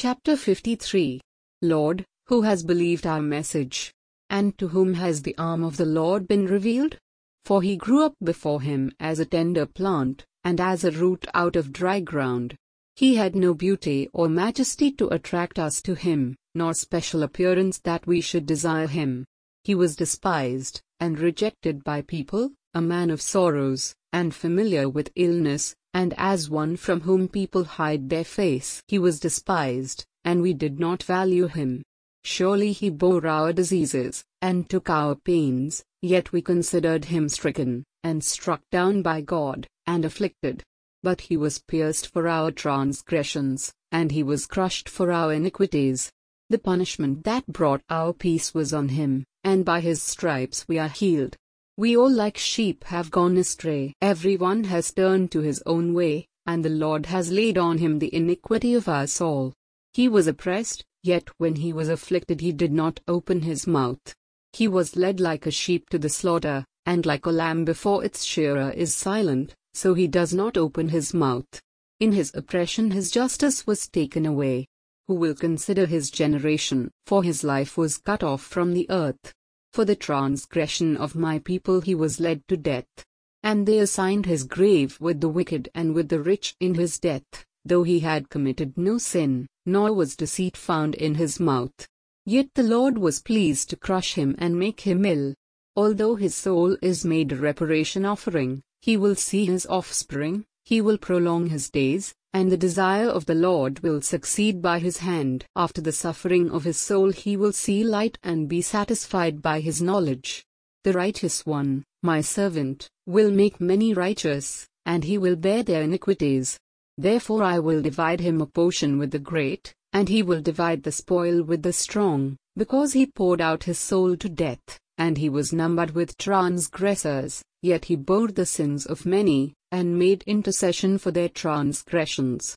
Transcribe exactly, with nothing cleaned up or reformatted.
Chapter fifty-three. Lord, who has believed our message? And to whom has the arm of the Lord been revealed? For he grew up before him as a tender plant, and as a root out of dry ground. He had no beauty or majesty to attract us to him, nor special appearance that we should desire him. He was despised and rejected by people, a man of sorrows, and familiar with illness, and as one from whom people hide their face. He was despised, and we did not value him. Surely he bore our diseases, and took our pains, yet we considered him stricken, and struck down by God, and afflicted. But he was pierced for our transgressions, and he was crushed for our iniquities. The punishment that brought our peace was on him, and by his stripes we are healed. We all like sheep have gone astray. Everyone has turned to his own way, and the Lord has laid on him the iniquity of us all. He was oppressed, yet when he was afflicted he did not open his mouth. He was led like a sheep to the slaughter, and like a lamb before its shearer is silent, so he does not open his mouth. In his oppression his justice was taken away. Who will consider his generation? For his life was cut off from the earth. For the transgression of my people he was led to death. And they assigned his grave with the wicked and with the rich in his death, though he had committed no sin, nor was deceit found in his mouth. Yet the Lord was pleased to crush him and make him ill. Although his soul is made a reparation offering, he will see his offspring, he will prolong his days, and the desire of the Lord will succeed by his hand. After the suffering of his soul he will see light and be satisfied by his knowledge. The righteous one, my servant, will make many righteous, and he will bear their iniquities. Therefore I will divide him a portion with the great, and he will divide the spoil with the strong, because he poured out his soul to death, and he was numbered with transgressors, yet he bore the sins of many, and made intercession for their transgressions.